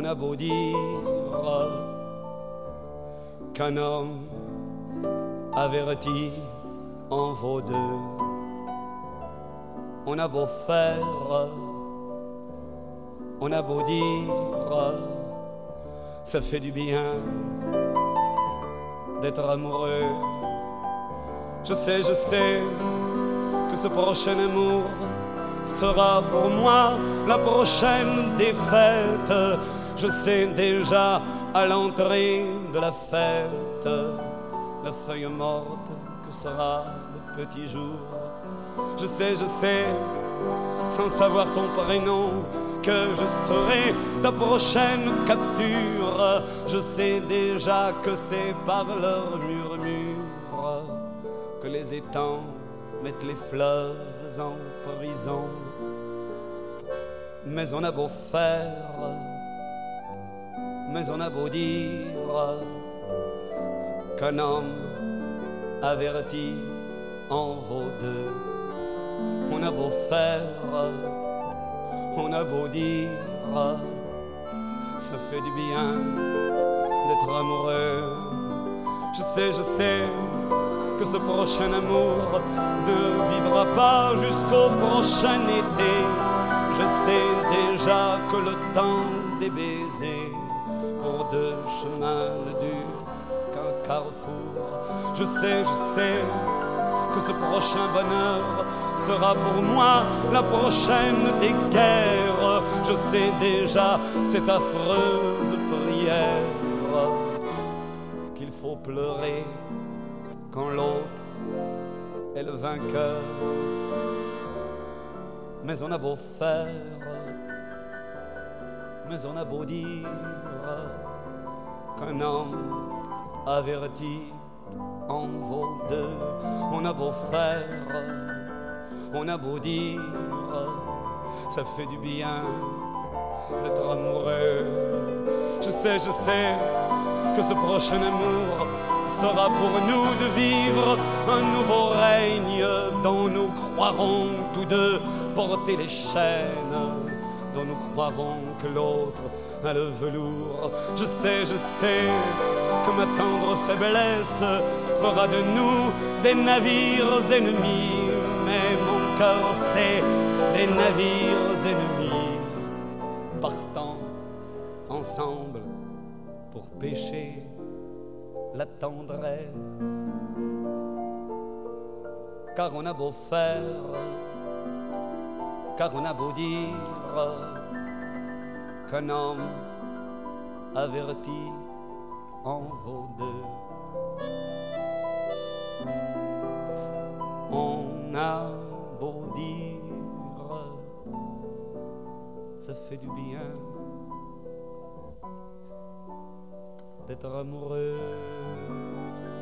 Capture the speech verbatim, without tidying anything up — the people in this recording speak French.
a beau dire qu'un homme averti en vaut deux. On a beau faire, on a beau dire, ça fait du bien d'être amoureux. Je sais, je sais que ce prochain amour sera pour moi la prochaine défaite. Je sais déjà à l'entrée de la fête la feuille morte que sera le petit jour. Je sais, je sais, sans savoir ton prénom, que je serai ta prochaine capture. Je sais déjà que c'est par leur murmure que les étangs mettent les fleuves en prison. Mais on a beau faire, mais on a beau dire qu'un homme averti en vaut deux. On a beau faire, on a beau dire, ça fait du bien d'être amoureux. Je sais, je sais que ce prochain amour ne vivra pas jusqu'au prochain été. Je sais déjà que le temps des baisers pour deux chemins ne dure qu'un carrefour. Je sais, je sais que ce prochain bonheur sera pour moi la prochaine des guerres. Je sais déjà cette affreuse prière qu'il faut pleurer quand l'autre est le vainqueur. Mais on a beau faire, mais on a beau dire qu'un homme averti en vaut deux. On a beau faire, on a beau dire, ça fait du bien d'être amoureux. Je sais, je sais que ce prochain amour sera pour nous de vivre un nouveau règne dont nous croirons tous deux porter les chaînes, dont nous croirons que l'autre a le velours. Je sais, je sais que ma tendre faiblesse fera de nous des navires ennemis, mais mon cœur sait des navires ennemis partant ensemble pour pêcher la tendresse. Car on a beau faire, car on a beau dire qu'un homme averti en vaut deux. On a beau dire, ça fait du bien d'être amoureux.